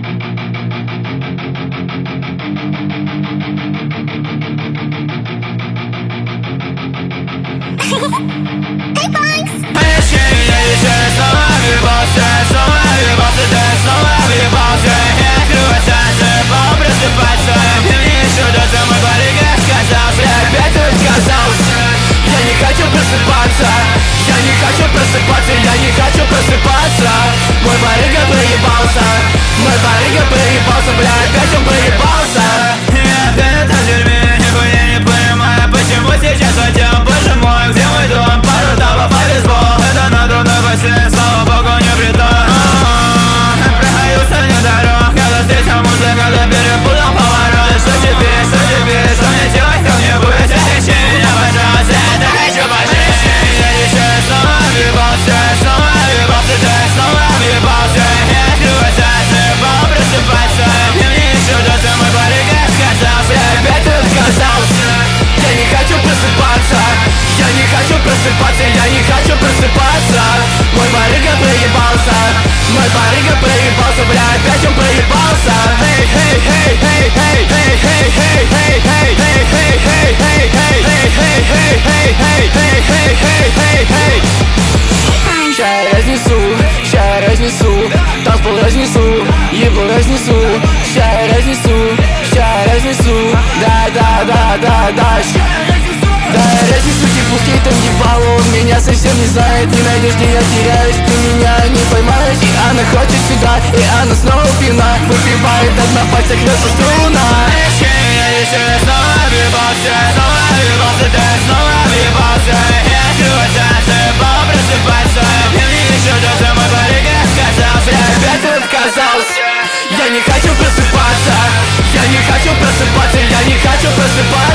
Мой барыга проебался, мой барыга проебался, бля, опять он проебался. Я опять на дерьме, нихуя не понимаю, почему сейчас хотел, боже мой, где мой дом? Пару табов, а бейсбол, это на трудной бассейн, слава богу, не притон. Прохаюсь не дорог, когда встретил музыка, да перепутал поворот. Что теперь, что мне делать, как мне быть? Отвечай меня, пожалуйста, я так хочу пожить. Я еще снова въебался, снова въебался, да снова въебался. Я открываю засыпал, просыпаться, и мне еще даже мой барыга сказался. Я опять отказался, я не хочу просыпаться, я не хочу просыпаться, я не хочу просыпаться. Мой барыга проебался, мой барыга проебался, бля, опять он проебался. Эй, эй, эй, эй, эй, эй, эй, эй, эй, эй, эй, эй, эй, эй, эй, эй, эй, эй. Ща я разнесу, танцпол разнесу, ебло разнесу. Ща я разнесу, да, я разнесу типу скейтом ебало. Он меня совсем не знает, не найдешь, где я теряюсь. Ты меня не поймаешь, и она хочет сюда, и она снова пьяна. Выпивает одна в пальцах, рвется струна. Я еще снова въебался, да снова въебался. Я открываю засыпал, просыпаться, и мне еще даже мой барыга сказался. Я опять отказался, я не хочу просыпаться, я не хочу просыпаться, я не хочу просыпаться.